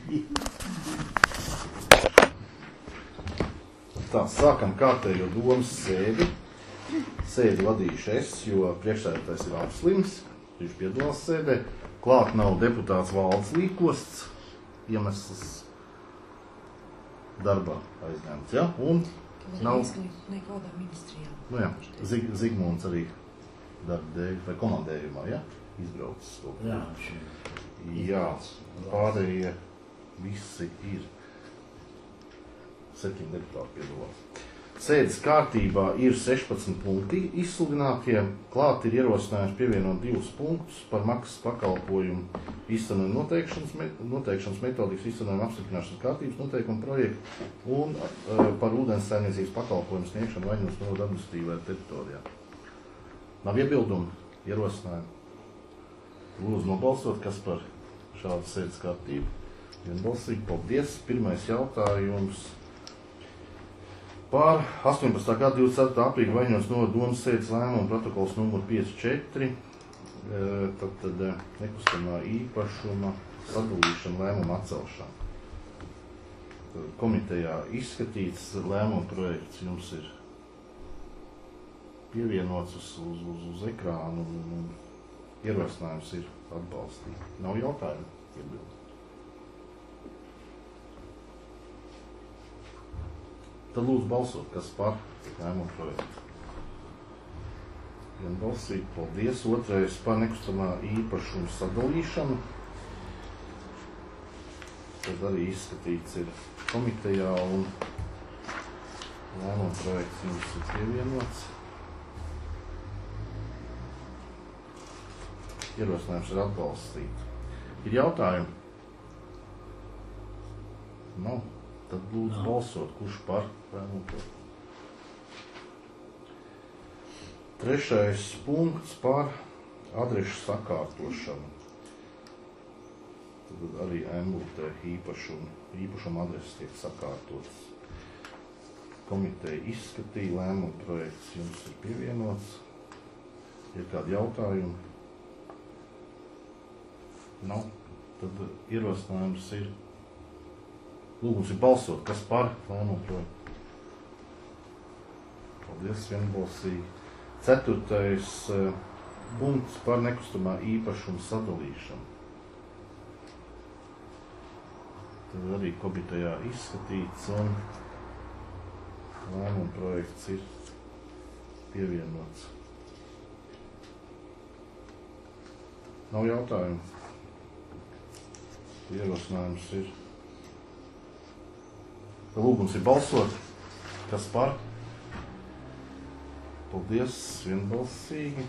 Tā, sākam kārtējo domas sēdi. Sēdi vadīšu es, jo priekšsēdētājs ir apslims. Viņš piedalās sēdē. Klāt nav deputāts Valds Līkosts. Iemesls darbā aizņemts, ja? Un nav... Nekādā ministrijā. Nu jā, Zigmunds arī darba dēļ vai komandējumā, ja? Izbraucis to. Jā, jā, pārējie visi ir 7 deputāti piedalās. Sēdes kārtībā ir 16 punkti izsludinātie. Klāt ir ierosinājums pievienot 2 punktus par maksas pakalpojumu izcenojumu noteikšanas metodikas izcenojumu apstiprināšanas kārtības noteikumu projektu un par ūdens saimniecības pakalpojumu sniegšanu Vaņos novada administratīvajā teritorijā. Nav iebildumi, ierosinājumi. Lūdzu nobalsot, kas par šādu sēdes kārtību. Vienbalsīgi, paldies. Pirmais jautājums. Par 18. gada 24. aprīļa Vaņos novada domas sēdes lēmumu protokols numur 54, tad nekustamā īpašuma sadalīšana lēmuma atcelšana. Komitejā izskatīts lēmuma projekts jums ir pievienots uz ekrānu un ierosinājums ir atbalstīt. Nav jautājumu? Iebildu. Tad lūdzu balsot, kas par lēmumu projektu. Vienbalsīgi, paldies. Otrais par nekustamā īpašuma sadalīšanu. Tad arī izskatīts ir komitejā un lēmumu projekts jums ir pievienots. Ierosinājums ir atbalstīt. Ir jautājumi? Nav. Tad lūdzu balsot, kurš par lēmumu projektu. Trešais punkts par adrešu sakārtošanu. Tad arī MUT īpašuma adreses tiek sakārtotas. Komiteja izskatīja, lēmumu projekts jums ir pievienots. Ir kādi jautājumi? Nav. Tad ierosinājums ir. Lūgums ir balsot, kas par lēmumu projektu. Paldies, vienbalsīgi. 4. punkts par nekustamā īpašuma sadalīšanu. Tad arī komitejā izskatīts un lēmumu projekts ir pievienots. Nav jautājumu. Ierosinājums ir. Lūgums ir balsot. Kas par? Paldies, vienbalsīgi.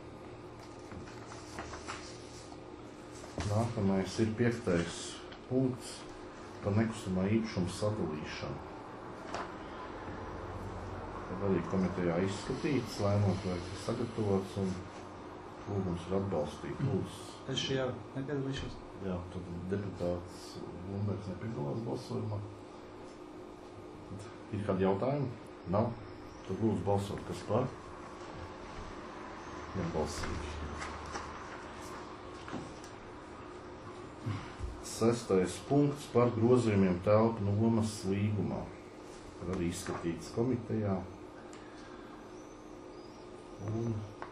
Nākamais ir 5. punkts par nekustamā īpašuma sadalīšanu. Tad arī komitejā izskatīts, lēmums projekts ir sagatavots un lūgums ir atbalstīt. Lūdzu. Es šajā nepiedalīšos. Jā, tad deputāts Lumbergs nepiedalās balsojumā. Ir kādi jautājumi? Nav? Tad lūdzu balsot, kas par? Vienbalsīgi. 6. punkts par grozījumiem telpu nomas līgumā. Arī izskatīts komitejā. Un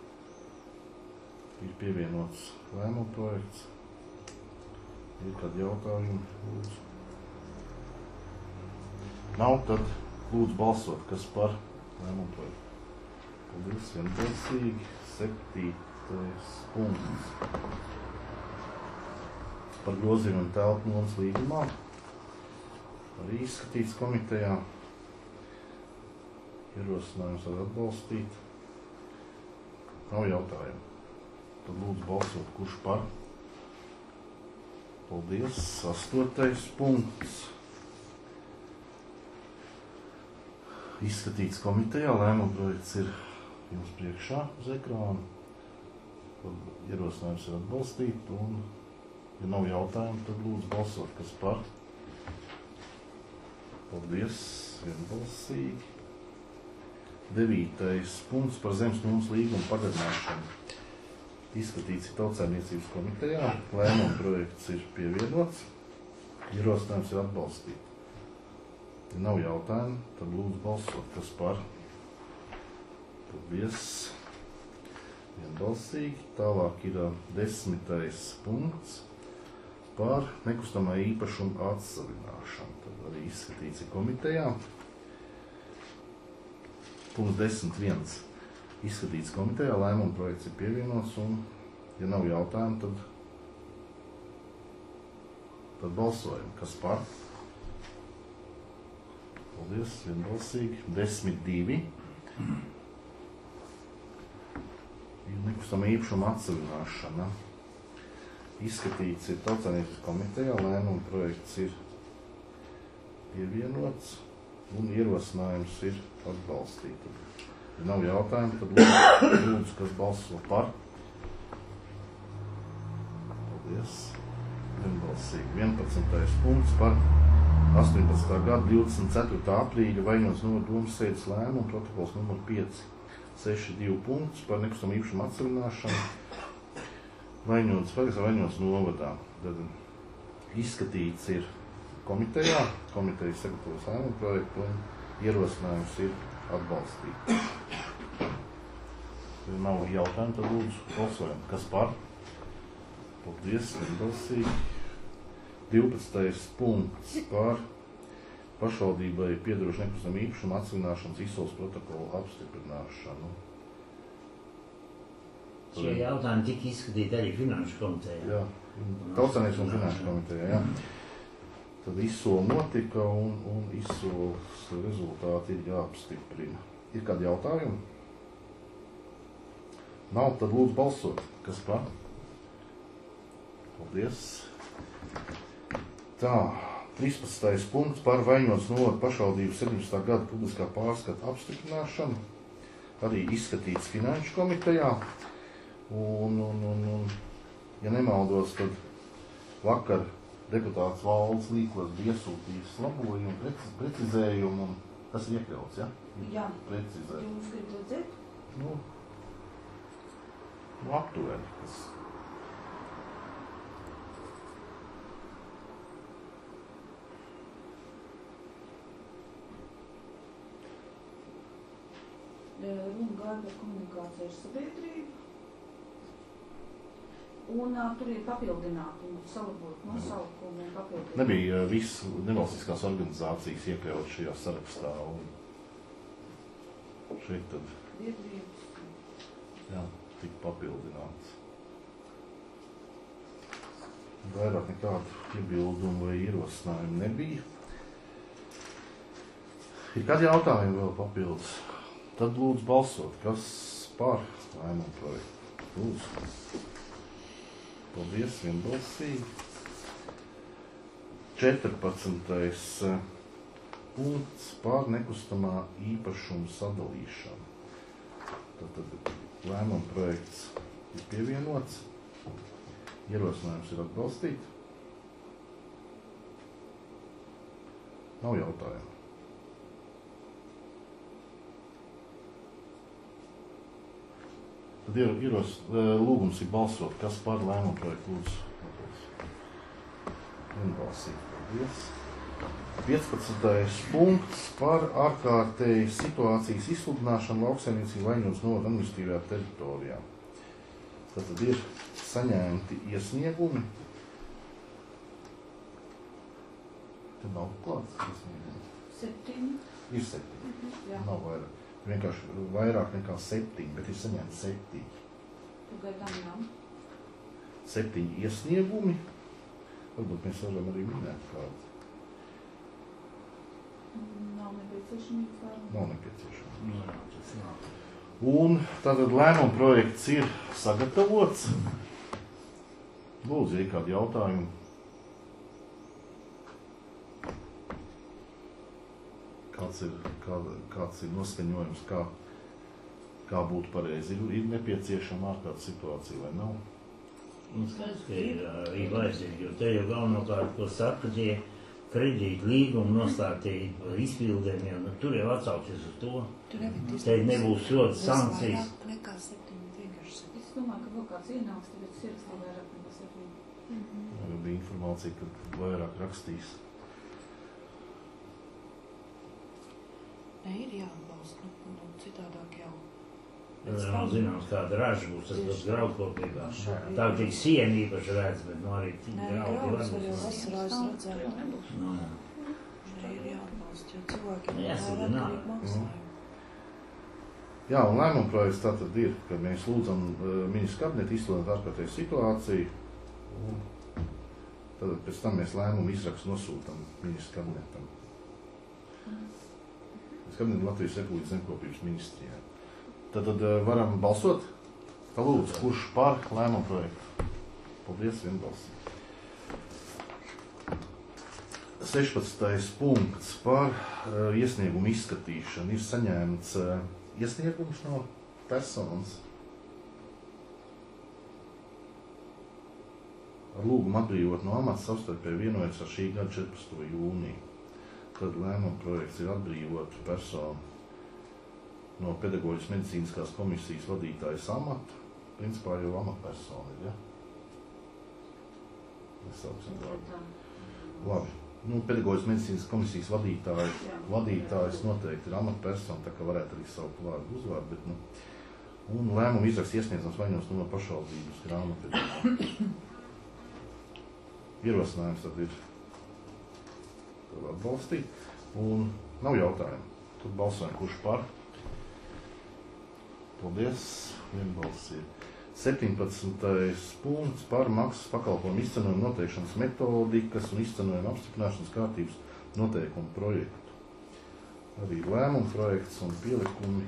ir pievienots lēmuma projekts. Ir kādi jautājumi? Lūdzu. Nav, tad lūdzu balsot, kas par lēmumu projektu. Paldies, vienbalsīgi. 7. punkts par grozījumiem telpu nomas līgumā. Arī izskatīts komitejā. Ierosinājums var atbalstīt. Nav jautājumu. Tad lūdzu balsot, kurš par. Paldies. 8. punkts. Izskatīts komitejā, lēmuma projekts ir jums priekšā uz ekrāna. Ierosinājums ir atbalstīt un, ja nav jautājumu, tad lūdzu balsot, kas par. Paldies, vienbalsīgi. 9. punkts par zemes nomas līgumu pagarināšanu. Izskatīts ir Tautsaimniecības komitejā, lēmuma projekts ir pievienots. Ierosinājums ir atbalstīt. Ja nav jautājumu, tad lūdzu balsot. Kas par? Paldies. Vienbalsīgi. Tālāk ir 10. punkts par nekustamā īpašuma atsavināšanu. Tad arī izskatīts ir komitejā. Punkts 10.1. Izskatīts komitejā, lēmuma projekts ir pievienots un, ja nav jautājumu, tad balsojam. Kas par? Paldies, vienbalsīgi. 10.2. Ir nekustamā īpašuma atsavināšana. Izskatīts ir Tautsaimniecības komitejā, lēmuma projekts ir pievienots un ierosinājums ir atbalstīt. Ja nav jautājumu, tad lūdzu, kas balso par. Paldies. Vienbalsīgi. 11. punkts par 18. gada 24. aprīļa Vaļņonas novada domas sēdes lēmumu, protokols numur 562 punkts par nekustamā īpašuma atsavināšanu Vaļņonas novadā. Tad izskatīts ir komitejā, komiteja sagatavos lēmumu projektu un ierosinājums ir atbalstīt. Ja nav jautājumu, tad lūdzu balsojam. Kas par? Paldies, vienbalsīgi. 12. punkts par pašvaldībai piedarošu nekustamā īpašuma atsavināšanas izsoles protokolu apstiprināšanu. Šie jautājumi tika izskatīti arī Finanšu komitejā. Jā, Tautsaimniecības un Finanšu komitejā, jā. Tad izsole notika un izsoles rezultāti ir jāapstiprina. Ir kādi jautājumi? Nav, tad lūdzu balsot. Kas par? Paldies. Tā, 13. punkts par Vaļņonas novada pašvaldības 17. gada publiskā pārskata apstiprināšanu. Arī izskatīts Finanšu komitejā. Un, ja nemaldos, tad vakar deputāts Valds Līkos bija iesūtījis labojumu, precizējumu, un tas ir iekļauts, ja? Jā. Precizēt. Jūs gribat dzert? Nu, aptuveni, kas... Runa gāja par komunikāciju ar sabiedrību. Un tur ir papildināti, salabot nosaukumu un papildināti. Nebija viss nevalstiskās organizācijas iekļaut šajā sarakstā. Un šeit tad, Biedrības. jā, tika papildināts. Vairāk nekādu iebildumu vai ierosinājumu nebija. Ir kādi jautājumi vēl papildus? Tad lūdzu balsot, kas par lēmumu projektu. Lūdzu. Paldies, vienbalsīgi. 14. punkts par nekustamā īpašuma sadalīšanu. Tad lēmuma projekts ir pievienots. Ierosinājums ir atbalstīt. Nav jautājumu. Tad lūgums ir balsot, kas par lēmumu projektu lūdzu. Vienbalsīgi, paldies. 15. punkts par ārkārtēju situācijas izsludināšanu lauksaimniecību Vaļņonas novada administratīvajā teritorijā. Tad ir saņemti iesniegumi. Te nav klāts iesniegumi. 7. Ir 7. Jā. Nav vairāk. Vienkārši vairāk nekā 7, bet ir saņemti 7. Tu gaidām nav. 7 iesniegumi. Varbūt mēs varam arī minēt kādu. Nav nepieciešamība. Nav nepieciešama. Jā, tas nav. Un tātad lēmuma projekts ir sagatavots. Lūdzu, ir kādi jautājumi? Kāds ir noskaņojums, kā būtu pareizi? Ir nepieciešama ārkārtas situācija vai nav? Skaidrs, ka ir vajadzīgi, jo te jau galvenokārt, ko saka, tie kredīti līgumi noslēgtie izpildēm, jo tur jau atsauksies uz to. Te nebūs ļoti sankcijas. Nekā 7, vienkārši 7. Es domāju, ka vēl kāds ienāks, tāpēc ierakstā vairāk nekā 7. Bija informācija, ka vairāk rakstīs. Ne, ir jāatbalsta, citādāk jau. Nav zināms, kāda raža būs, tas būs graudkopībā. Tā tik siena īpaši redz, bet arī graudi var būt. Nē, jau vasarā es redzēju. Ne, ir jāatbalsta, jo cilvēkiem vairāk grib maksājumu. Jā, un lēmuma projekts tātad ir, ka mēs lūdzam ministru kabinetu izsludināt ārkārtēju situāciju, un tad pēc tam mēs lēmumu izrakstu nosūtam ministru kabinetam. Ministru kabinetu Latvijas Republikas zemkopības ministrijā. Tad varam balsot? Tā lūdzu, kurš par lēmumu projektu? Paldies, vienbalsīgi. 16. punkts par iesniegumu izskatīšanu. Ir saņēmts iesniegums no personas ar lūgumu atbrīvot no amata savstarpēji vienojas ar šī gada 14. jūniju. Tad lēmuma projekts ir atbrīvot personu no pedagoģijas medicīniskās komisijas vadītājas amatu. Principā jau amatpersona ir, ja? Nesauksim vārdu. Labi. Pedagoģijas medicīnas komisijas vadītājs noteikti ir amatpersona, tā kā varētu arī saukt vārdu uzvārdu, bet, un lēmumu izraksts iesniedzams vaļņos no pašvaldības grāmatvedībā. Ierosinājums tad ir atbalstīt, un nav jautājumu. Tad balsojam, kurš par. Paldies, vienbalsīgi. 17. punkts par maksas pakalpojumu izcenojumu noteikšanas metodikas un izcenojumu apstiprināšanas kārtības noteikumu projektu. Arī lēmumu projekts un pielikumi.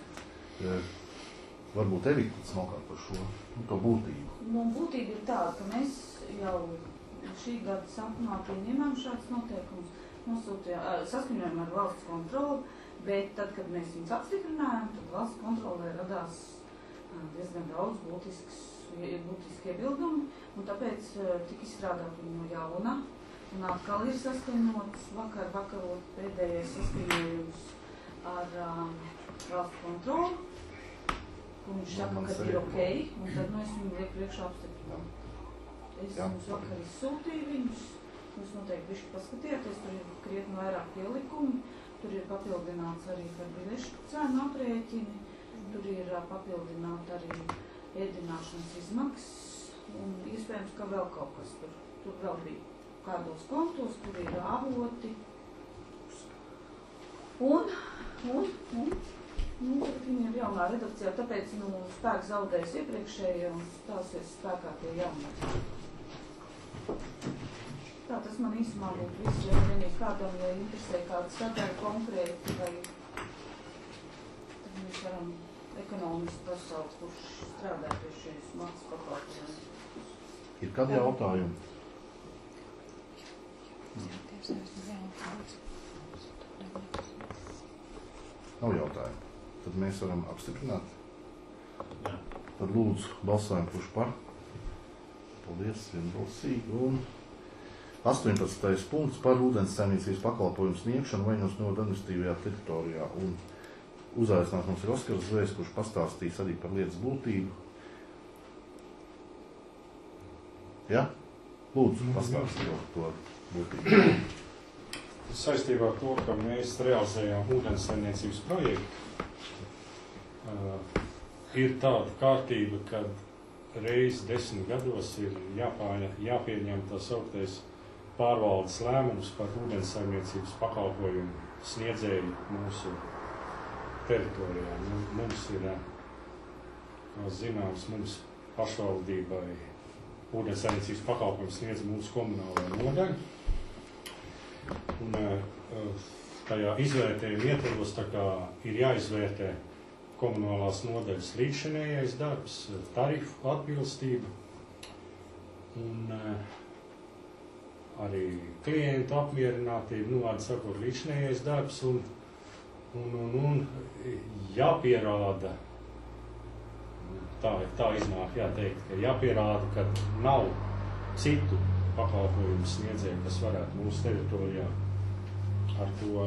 Varbūt Evika smalkāk par šo, to būtību. Būtība ir tāda, ka mēs jau šī gada sākumā pieņemam šāds noteikums, saskaņojam ar valsts kontroli, bet tad, kad mēs viņus apstiprinājām, tad valsts kontrolē radās diezgan daudz būtiski iebildumi, un tāpēc tika izstrādāt viņu no jauna, un atkal ir saskaņots vakarot pēdējais saskaņojums ar valsts kontroli, un viņš saka, ka ir ok, un tad es viņu liek priekšā apstiprināt. Es jums vakar izsūtīju viņus, jūs noteikti bišķi paskatījāties, tur ir krietni vairāk pielikumi, tur ir papildināts arī par biļešu cēnu aprēķini, tur ir papildināta arī ēdināšanas izmaksas, un iespējams, ka vēl kaut kas tur. Tur vēl bija kādos kontos, tur ir avoti. Tagad viņi ir jaunā redakcijā, tāpēc spēks zaudēs iepriekšējo un stāsies spēkā tie jaunā. Tā tas man īsumā būtu viss, ja vienīgi kādam, ja interesē kāda sadaļa konkrēti, vai tad mēs varam ekonomiski pasaukt, kurš strādā pie šīs maksas pakalpojumus. Ir kādi jautājumi? Nav jautājumu. Tad mēs varam apstiprināt. Jā. Tad lūdzu balsojam, kurš par. Paldies, vienbalsīgi. Un 18. punkts par ūdenssaimniecības pakalpojumu sniegšanu Vaļņos novada administratīvajā teritorijā. Un uzaicinās mums ir Oskars Zvejs, kurš pastāstīs arī par lietas būtību. Ja? Lūdzu, pastāstīt to būtību. Saistībā ar to, ka mēs realizējām ūdenssaimniecības projektu, ir tāda kārtība, kad reiz 10 gados ir jāpieņem tā sauktais pārvaldes lēmums par ūdenssaimniecības pakalpojumu sniedzēju mūsu teritorijā. Mums ir, kā zināms, mums pašvaldībai ūdenssaimniecības pakalpojumu sniedz mūsu komunālajā nodaļa. Un tajā izvērtējuma ietvaros tā kā ir jāizvērtē komunālās nodaļas līdzšinējais darbs, tarifu atbilstība un arī klientu apmierinātība, vārdu sakot, līdzšinējais darbs un jāpierāda, tā iznāk jāteikt, ka jāpierāda, ka nav citu pakalpojumu sniedzēju, kas varētu mūsu teritorijā ar to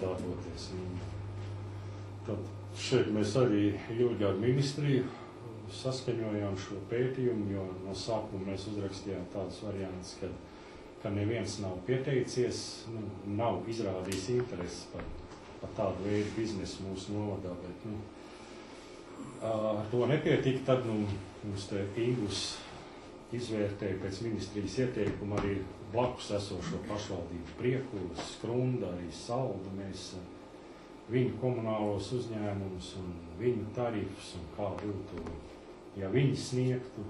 nodātoties. Tad šeit mēs arī ilgi ar ministriju saskaņojām šo pētījumu, jo no sākuma mēs uzrakstījām tādus variantus, ka neviens nav pieteicies, nav izrādījis interesi par tādu veidu biznesu mūsu novadā, bet ar to nepietika, tad mums te Ingus izvērtēja pēc ministrijas ieteikuma arī blakus esošo pašvaldību Priekulas, Skrunda, arī Saldu, mēs viņu komunālos uzņēmumus un viņu tarifus un kā būtu, ja viņi sniegtu.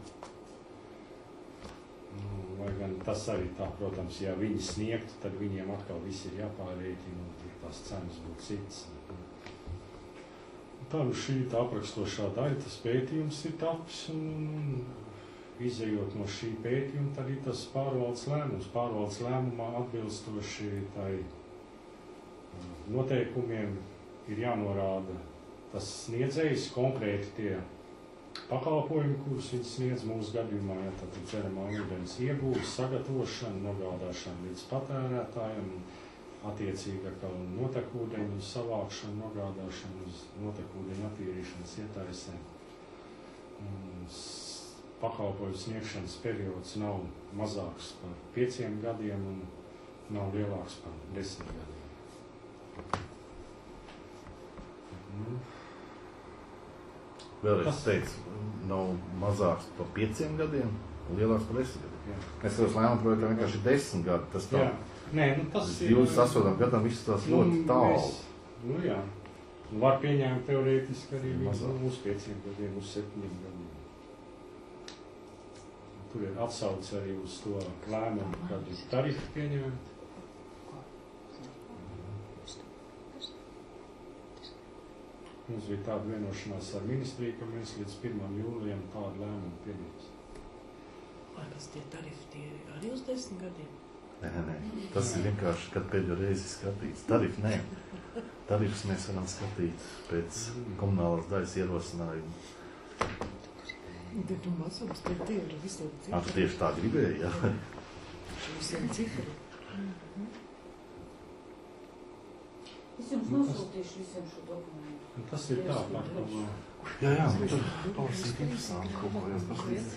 Vai gan tas arī tā, protams, ja viņi sniegtu, tad viņiem atkal viss ir jāpārrēķina un tās cenas būtu citas. Tā šī tā aprakstošā daļa, tas pētījums ir tapis un izejot no šī pētījuma, tad ir tas pārvaldes lēmums. Pārvaldes lēmumā atbilstoši tai noteikumiem ir jānorāda tas sniedzējs, konkrēti tie pakalpojumi, kurus viņi sniedz mūsu gadījumā, ja tātad dzeramā ūdens iegūves, sagatavošana, nogādāšana līdz patērētājiem, attiecīgi atkal notekūdeņu savākšana, nogādāšana uz notekūdeņu attīrīšanas ietaisēm. Pakalpojumu sniegšanas periods nav mazāks par 5 gadiem un nav lielāks par 10 gadiem. Vēlreiz teicu, nav mazāks par 5 gadiem un lielāks par 10 gadiem. Es jau lēmumu projektā vienkārši 10 gadi. Tas tā. Nē, tas ir... 28 gadam viss tās ļoti tālu. Jā. Var pieņēmt teorētiski arī uz 5 gadiem, uz 7 gadiem. Tur ir atsauce arī uz to lēmumu, kad ir tarifi pieņemti. Mums bija tāda vienošanās ar ministriju, ka mēs līdz 1. jūlijam tādu lēmumu pieņemsim. Vai kas tie tarifi tie arī uz 10 gadiem? Nē. Tas ir vienkārši, kad pēdējo reizi skatīts. Tarifi nē. Tarifus mēs varam skatīt pēc komunālās daļas ierosinājuma. Bet tu mazums pēc tev ir visiem cifri. Tu tieši tā gribēji, jā? Visiem cifri. Es jums nosūtīšu visiem šo dokumentu. Tas ir tā, pārdomā. Jā, tur palasīt interesanti, ko jūs paskatīt.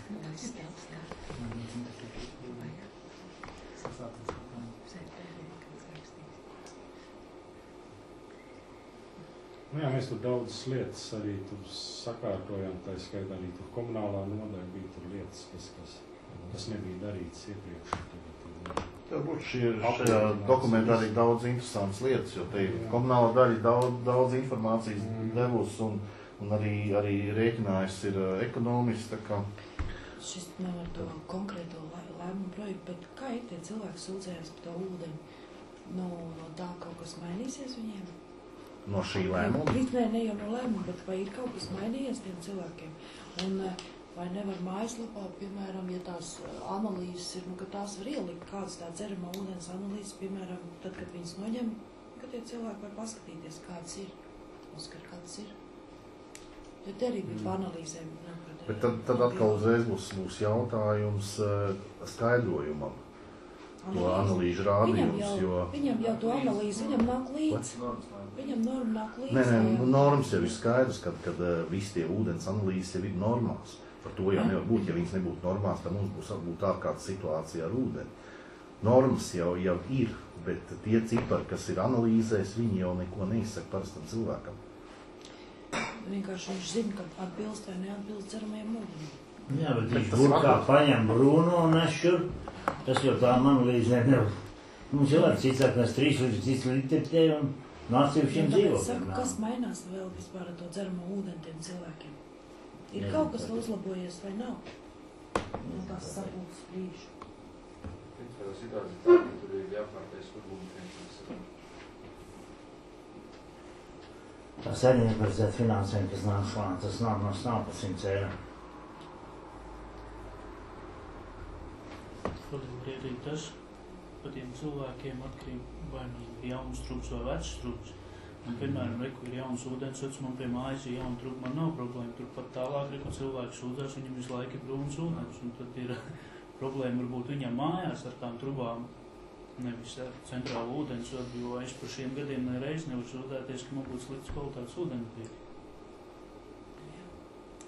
Jā, mēs tur daudzas lietas arī tur sakārtojām, tā skaitā arī tur komunālā nodaļa bija tur lietas, kas nebija darīts iepriekš. Varbūt šajā dokumentā arī daudz interesantas lietas, jo te ir komunāla daļa daudz informācijas devusi un arī rēķinājis ir ekonomists. Šis nav ar to konkrēto lēmumu projektu, bet kā ir tie cilvēki sūdzējās par to ūdeni? No tā kaut kas mainīsies viņiem? No šī lēmuma? Ne jau no lēmuma, bet vai ir kaut kas mainījies tiem cilvēkiem? Un vai nevar mājaslapā, piemēram, ja tās analīzes ir, ka tās var ielikt kāds tā dzeramā ūdens analīzes, piemēram, tad, kad viņas noņem, ka tie cilvēki var paskatīties, kāds ir. Oskar, kāds ir. Jo te arī bija pa analīzēm. Bet tad atkal uzreiz būs mūsu jautājums skaidrojumam. To analīžu rādījums, jo... Viņam jau to analīzi, viņam nāk līdz. Viņam norma nāk līdz. Nē, normas jau ir skaidrs, kad visi tie ūdens analīzes jau ir normās. Par to jau nevar būt, ja viņas nebūtu normās, tad mums būtu ārkārtas situācija ar ūdeni. Normas jau ir, bet tie cipari, kas ir analīzēs, viņi jau neko neizsaka parastam cilvēkam. Vienkārši viņš zina, ka atbilst vai neatbilst dzeramajam ūdenim. Jā, bet viņš burkā paņem Bruno un nešur. Tas jau tā analīzē nevar. Mums jau var citsāk, mēs 3 līdz 5 litri un nācījušiem dzīvokļiem. Kas mainās vēl vispār ar to dzeramo ūdeni tiem cilvēkiem? Ir kaut kas uzlabojies vai nav? No tās sapulces brīžu. Tā situācija tā, ka tur ir jāpārtais varbūt. Tā saņēma paredzēt finansējumu, kas nāk šlān, tas nav pa 100 eiro. Tad ir arī tas, ka tiem cilvēkiem atkarīgi vai ir jauns trūks vai vecs trūks. Un, piemēram, reku ir jauns ūdens, man pie mājas ir jauna trūka, man nav problēma. Turpat tālāk, reku cilvēks sūdzās, viņam visu laiku ir brūns ūdens. Un tad ir problēma varbūt viņam mājās ar tām trubām, nevis ar centrālu ūdens, jo es par šiem gadiem nereiz nevaru sūdzēties, ka man būtu slikts kvalitātes ūdens bija.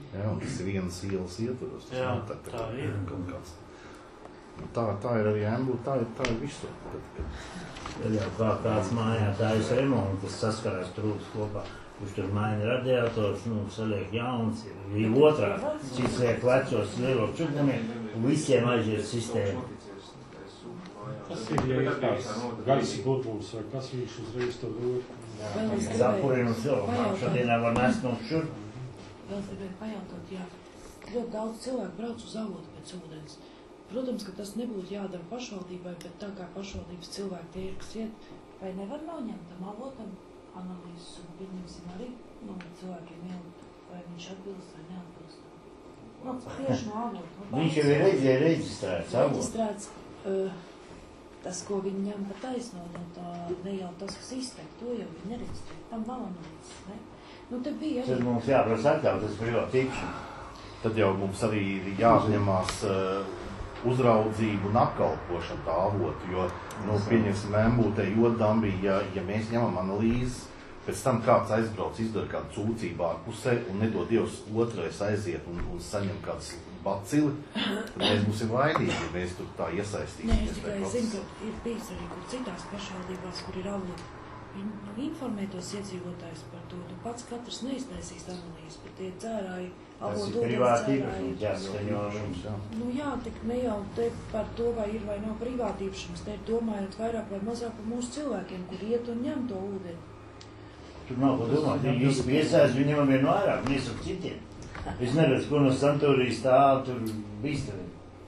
Jā, un tas ir vienas ielas ietvaros. Tas Jā, nav tā ir. Kaut kāds. Tā ir arī Embū, tā ir visur. Tad jau kāds mājā tājas remontas saskarās trūks kopā. Kurš tur maina radiators, saliek jauns, ir otrā. Cits liek vecos lielos čukumiem, un visiem aiziet sistēma. Tas ir, ja ir tāds gaisa burbulis vai kas viņš uzreiz to dod. Zapurinu cilvēku, šodienā var nest no šur. Vēl es gribēju pajautāt, jā, ļoti daudz cilvēku brauc uz avotu pēc ūdens. Protams, ka tas nebūtu jādara pašvaldībai, bet tā kā pašvaldības cilvēki tie ir, kas iet, vai nevar noņemt tam avotam analīzes un pieņemsim arī cilvēkiem ielikt, vai viņš atbilst vai neatbilst. Tieši no avotu. Viņš jau ir reģistrēts avotu. Reģistrēts, tas, ko viņi ņem pa taisno, ne jau tas, kas iztek, to jau viņi nereģistrē. Tam nav analīzes, ne? Te bija arī... Tad mums jāprasa atļaut, tas privāti tikšana. Tad jau mums arī ir jāuzņemās uzraudzību un apkalpošanu tā avotu, jo, pieņemsim Embūtē Jodambī, ja mēs ņemam analīzes, pēc tam kāds aizbrauc, izdara kādu sūdzību ārpusē un nedod Dievs otrais aiziet un saņem kāds bacili, tad mēs būsim vainīgi, ja mēs tur tā iesaistīsimies. Nē, es tikai zinu, ka ir bijis arī kur citās pašvaldībās, kur ir avoti. Viņi informē tos iedzīvotājus par to. Pats katrs neiztaisīs analīzes, bet tie dzērāji, avotu ūdens dzērāji. Jā, tik ne jau te par to, vai ir vai nav privātīpašums, te ir domājot vairāk vai mazāk par mūsu cilvēkiem, kur iet un ņem to ūdeni. Tur nav ko domāt, viņi visi piesājas, viņi ņemam vienu vairāk, mēs ar citiem. Es neredzu, ko no Santūrijas tā tur bīstami.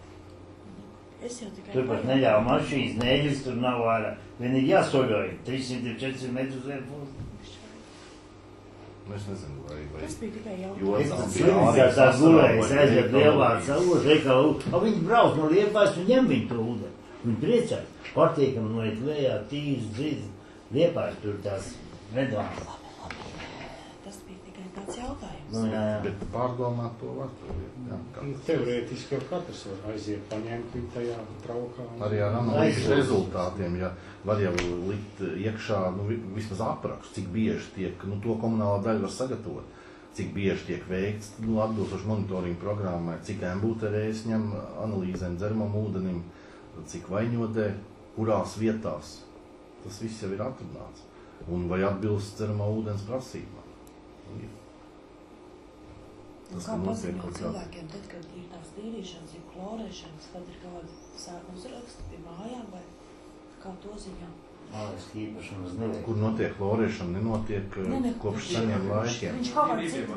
Tur pat neļāva mašīnas, neļas, tur nav vairāk. Vienīgi jāsoļoja 300-400 metrus vien pūst. Es nezinu, vai... Tas bija tikai jautājums. Tā gulējas, aiziet Lielvārds avotu, veikalu. Viņi brauc no Liepājas un ņem viņu to ūdeni. Viņi priecās. Patīkam noiet lejā, tīrs, dzīves. Liepājas tur tās redāmas. Tas bija tikai tāds jautājums. Bet pārdomāt to var. Teorētiski jau katrs var aiziet paņemt viņu tajā traukā. Arī ar analīzes rezultātiem, ja var jau likt iekšā, vismaz aprakstu, cik bieži tiek, to komunālā daļa var sagatavot, cik bieži tiek veikts, atbilstoši monitoringa programmai, cik embūterēs ņem analīzēm dzeramam ūdenim, cik Vaņodē, kurās vietās. Tas viss jau ir atrunāts. Un vai atbilst dzeramā ūdens prasībām. Kā paziņot cilvēkiem, tad, kad ir tās tīrīšanas, ja klorēšanas, tad ir kādi sēku uzraksti pie mājām, vai kā to ziņā? Mājas īpašanas nevajag. Kur notiek klorēšana, nenotiek kopš seniem laikiem. Viņš kā var citu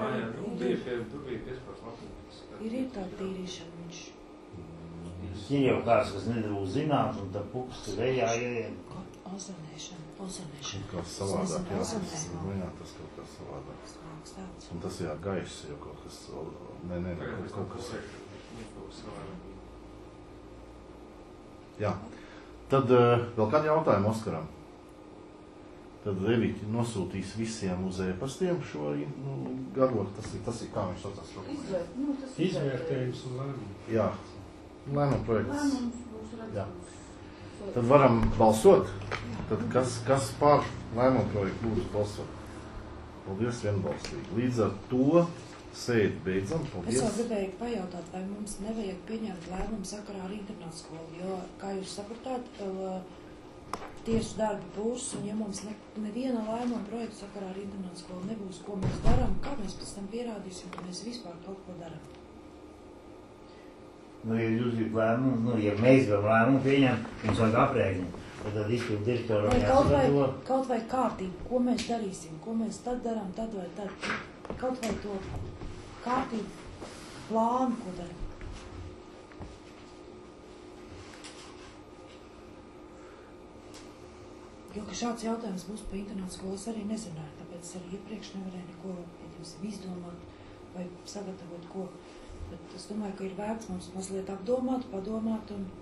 ir tā tīrīšana, viņš... Ir jau kāds, kas nedrūk zināt, un tā puks vējā ieiet. Ozonēšana. Kā savādāk, jā, tas kaut kā savādāk. Un tas jā, gaiss jau kaut kas, kaut kas. Jā, tad vēl kādi jautājumi Oskaram? Tad Evīķi nosūtīs visiem uz e-pastiem šo garo, tas ir kā viņš saucās šo? Izvērtējums un lēmumu. Jā, lēmumu projekts. Jā. Tad varam balsot. Tad kas pār lēmumu projektu būs balsot? Paldies, vienbalstīgi. Līdz ar to sēdi beidzam. Paldies. Es vēl gribēju pajautāt, vai mums nevajag pieņemt lēmumu sakarā ar internātu skolu, jo, kā jūs sapratāt, tiesu darbi būs, un ja mums neviena lēmuma projekta sakarā ar internātu skolu nebūs, ko mēs darām, kā mēs pēc tam pierādīsim, ka mēs vispār kaut ko darām? Ja jūs gribat lēmumu, ja mēs gribam lēmumu pieņemt, mums vajag aprēķinu. Tad izpildu direktoram jāsagatavo. Kaut vai kārtību, ko mēs darīsim, ko mēs tad darām, tad vai tad. Kaut vai to kārtību plānu, ko darām. Jo, ka šāds jautājums būs pa internātu skolas arī nezināju, tāpēc arī iepriekš nevarēju neko, izdomāt vai sagatavot ko. Bet es domāju, ka ir vērts mums mazliet apdomāt, padomāt un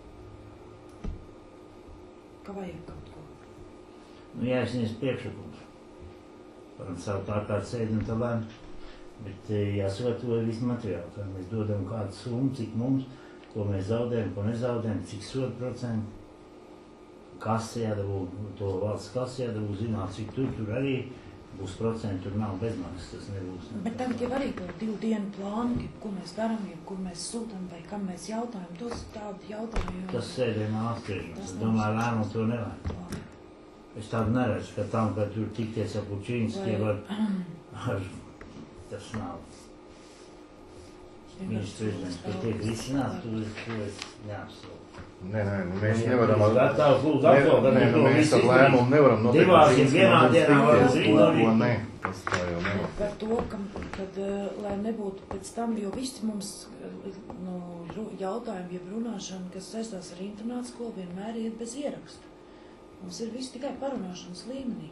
ka vajag kaut ko. Jāizsniedz priekšlikums. Varam saukt ārkārt sēdi un tā lēm. Bet jāsagatavo visu materiālu. Tad mēs dodam kādu summu, cik mums, ko mēs zaudējam, ko nezaudējam, cik sodu procentu. Kas jādabū, to valsts kas jādabū, zināt, cik tur arī būs procenti, tur nav bezmaksas, tas nebūs. Bet tagad jau arī to 2 dienu plānu, ko mēs darām, kur mēs sūtam vai kam mēs jautājam, tos tādi jautājumi. Tas sēdien atskrižums. Es domāju, lēmumu to nevajag. Es tādu neredzu, ka tam, ka tur tikties ar Pučīnski, tas nav. Viņš prezidents, ka tiek risināt, to es neapsolu. Nē, mēs nevaram. Mēs ar lēmumu nevaram noteikt. Divās vienā dienā varam zināt. Nē, tas tā jau nevar. Par to, kad, lai nebūtu pēc tam, jo visi mums jautājumi, jeb runāšana, kas saistās ar internātu skolu, vienmēr iet bez ierakstu. Mums ir viss tikai parunāšanas līmenī.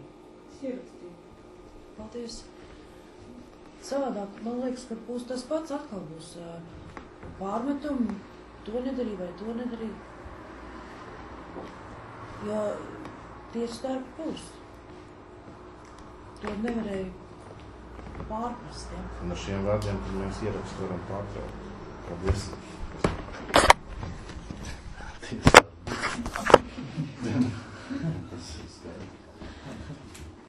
Paldies. Savādāk, man liekas, ka būs tas pats, atkal būs pārmetumi, to nedarīja vai to nedarīja. Jo tieši darbi būs. To nevarēja pārprast, ja? Un ar šiem vārdiem, kad mēs ierakstu varam pārtraukt. Paldies. Tas ir skaidrs.